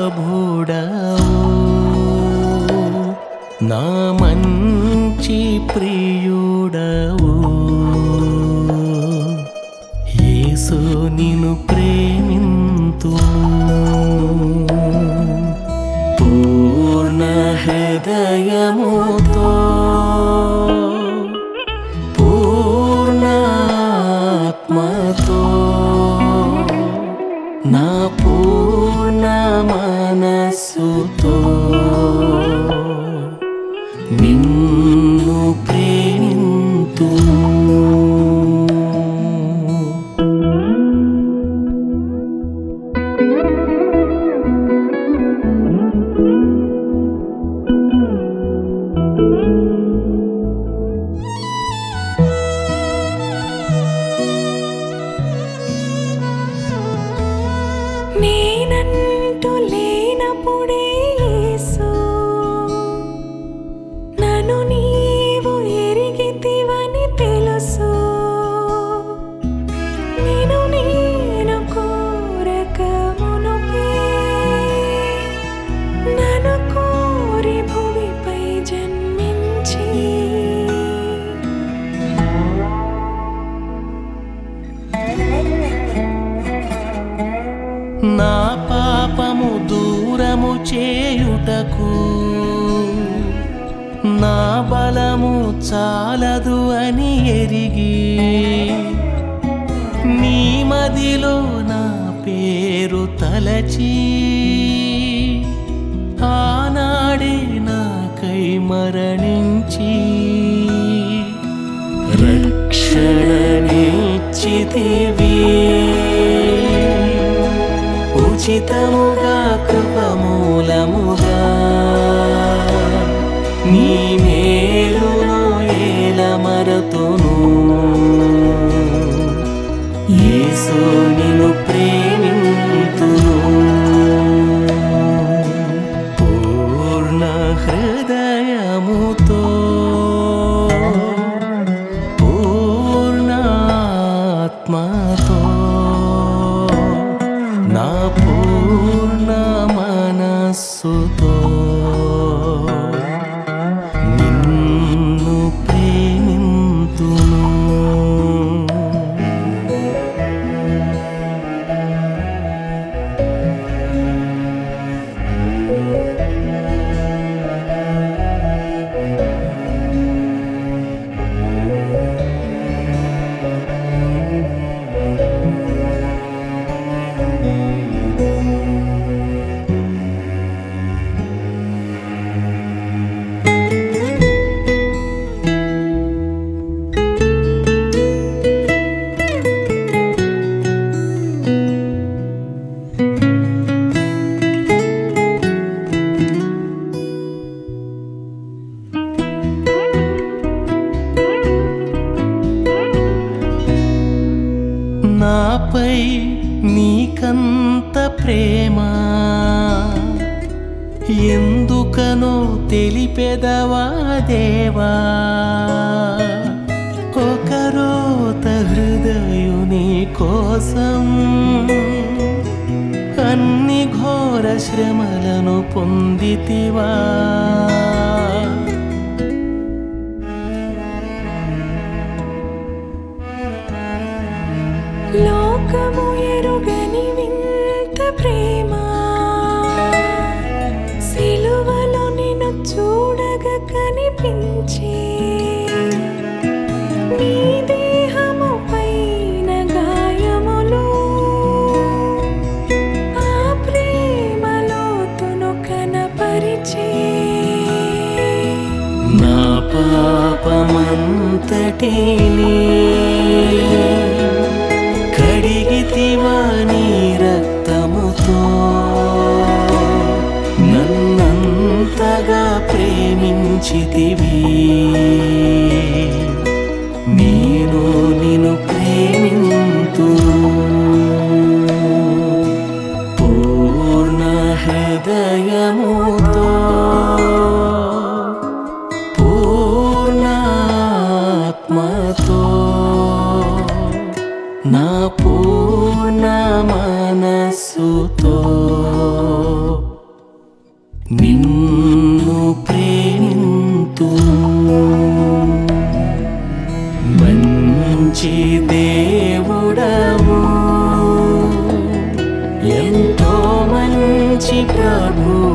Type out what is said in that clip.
ప్రభుడవు నా మంచి ప్రియుడవు యేసు నిన్ను ప్రేమింతును పూర్ణ హృదయముతో పూర్ణాత్మతో నా పూర్ణ మనస్సుతో నిన్ను ప్రేమింతును నేనంటూ లేనప్పుడే యేసు నన్ను నీవు ఎరిగితివని తెలుసు నేను కోరక మునుపే నన్ను కోరి భూమిపై జన్మించి నా పాపము దూరము చేయుటకు నా బలము చాలదు అని ఎరిగి నీ మదిలో నా పేరు తలచి ఆనాడే నాకై మరణించి రక్షణనిచ్చితివి ఉచితముగా కృపమూలముగా నీ మేలును ఏల మరతును యేసు నిన్ను ప్రేమింతును పూర్ణ హృదయముతో పూర్ణాత్మతో నా పూర్ణ మనస్సుతో నిన్ను ప్రేమింతును నాపై నీకంత ప్రేమ ఎందుకనో తెలిపెదవా దేవా ఒకరోత హృదయుని కోసం అన్ని ఘోర శ్రమలను పొందితివా లోకము ఎరుగని వింత ప్రేమ సిలువలో నిన్ను చూడగా కనిపించే నీ దేహము పైన గాయములు ఆ ప్రేమలోతును కనపరిచే నా పాపమంతటిని కడిగితివా నీ రక్తముతో నన్నంతగా ప్రేమించితివి నేను నిన్ను ప్రేమింతును పూర్ణ హృదయముతో పూర్ణాత్మతో నా పూర్ణ మనస్సుతో నిన్ను ప్రేమింతు మంచి దేవుడవు ఎంతో మంచి ప్రభు